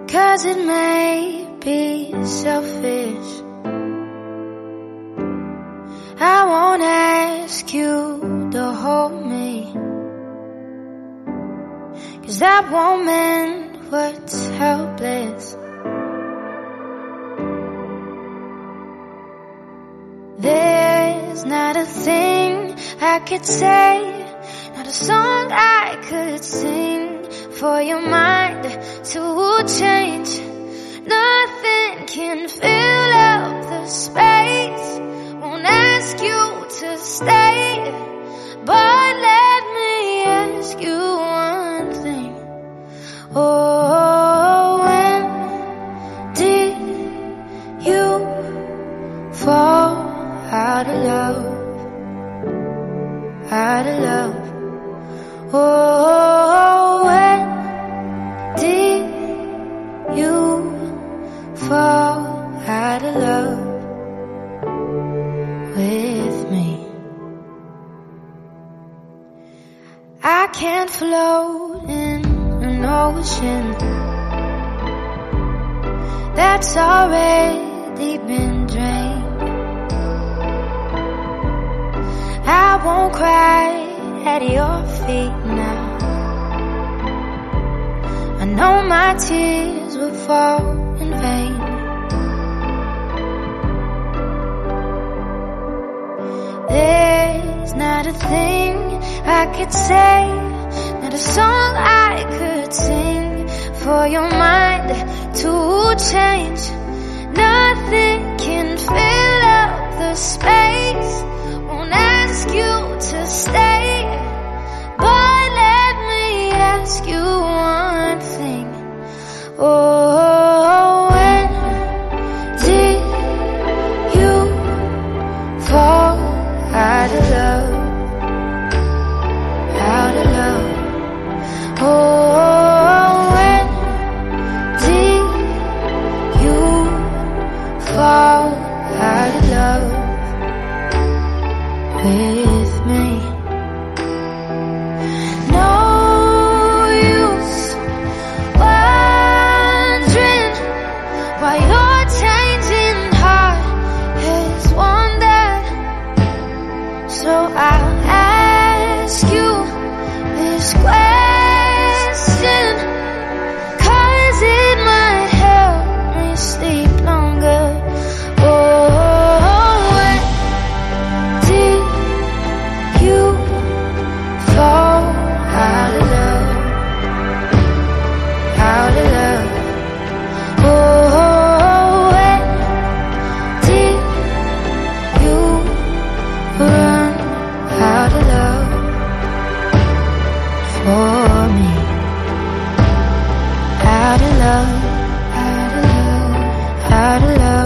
'Cause it may be selfish. I won't ask you to hold me, 'cause that won't mend what's helpless. There's not a thing I could say, not a song I could sing for your mind to change. Nothing can fill up the space. Won't ask you to stay, but let me ask you one thing. Oh, when did you fall out of love? Out of love. Oh, when did you fall out of love with me? I can't float in an ocean that's already been drained. I won't cry at your feet now. I know my tears will fall in vain. There's not a thing I could say, not a song I could sing for your mind to change. Nothing can fill up the space. Won't ask you to stay, but let me ask you one thing. Oh, when did you fall out of love? Out of love. Oh, when did you fall out of love with me? No use wondering why your changing heart has wandered. So I'll ask you this question, 'cause it might help me sleep longer. Oh, when did you fall out of love? Out of love. Oh, when did you run out of love for me? Out of love, out of love, out of love.